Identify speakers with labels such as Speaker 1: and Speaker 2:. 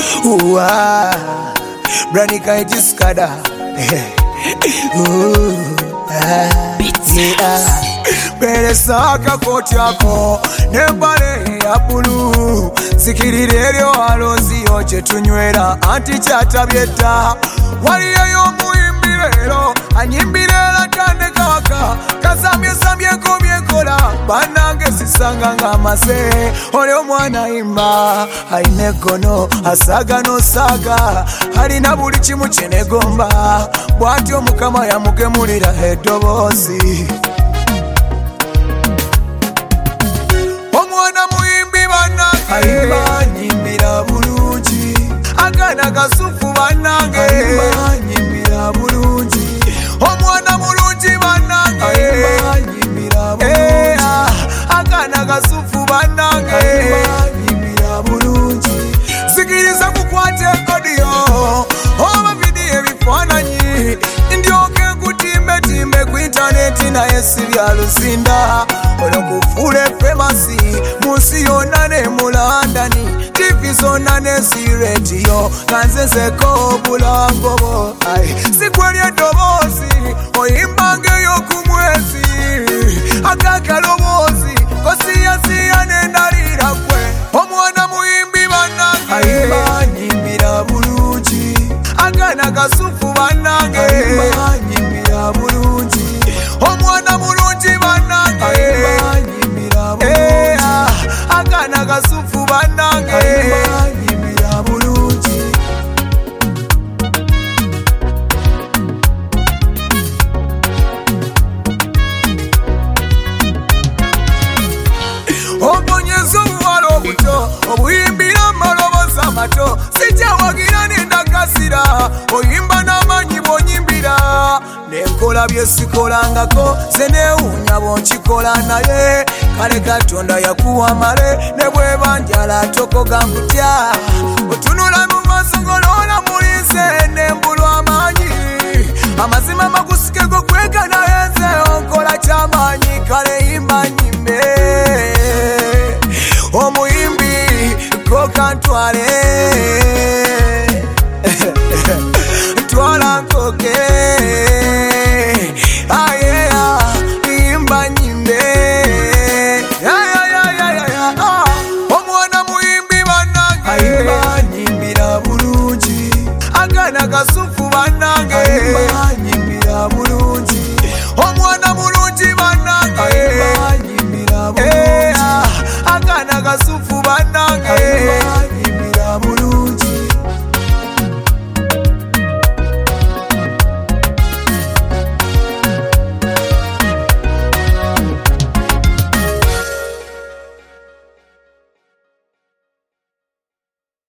Speaker 1: Ooh, Brani kaiti skada. Ooh, yeah. Bere saka koti yako nembale ya bulu sikirire lyo alozi oche tunywera anti chatabyeta waliyo yomuyimbirero anyimbirera tande kawaka kasamye samye komyekola banange sisanga ngamase oli omwana imba aine kono asaga no saga alina buli kimu kyenegomba bwatyo mukama yamugemulira edobozi omwana muyimbi banange nyimbira bulungi akana kasufu banange nyimbira bulungi omwana mulungi banange nyimbira bulungi akana kasufu banange nyimbira bulungi sikiriza kukwate audio oba video ebifaananyi ndyoke nkutimbe timbe ku internet naye sibya luzinda olokufule famasi munsi yonna ne mu Londoni TV zonna ne si radio kanzezeko obulambo bo sikweli eddoboozi oyimbangeyo ku mwezi akakalobozi kosiyasiya nendalira kwe omwana muyimbi banange nyimbira bulungi akana kasufu banange nyimbira bulungi omwana mulungi banange nyimbira bulungi akana kasufu banange nyimbira bulungi obonyeza obuwala obuto obuyimbira amalobozi amato sijawagira nendakasira oyimba n'amanyi bwonyimbira nenkola byesikolangako zenewunya bonkikola naye kale Katonda yakuwa male ne bweba njala tokoga nkutya otunula mu maaso ngoloola mulinze nembulwa amaanyi amazima makusikeko kweka naye nze onkola kyamaanyi kale yimba nyimbe omuyimbi kokantwale twala nkoke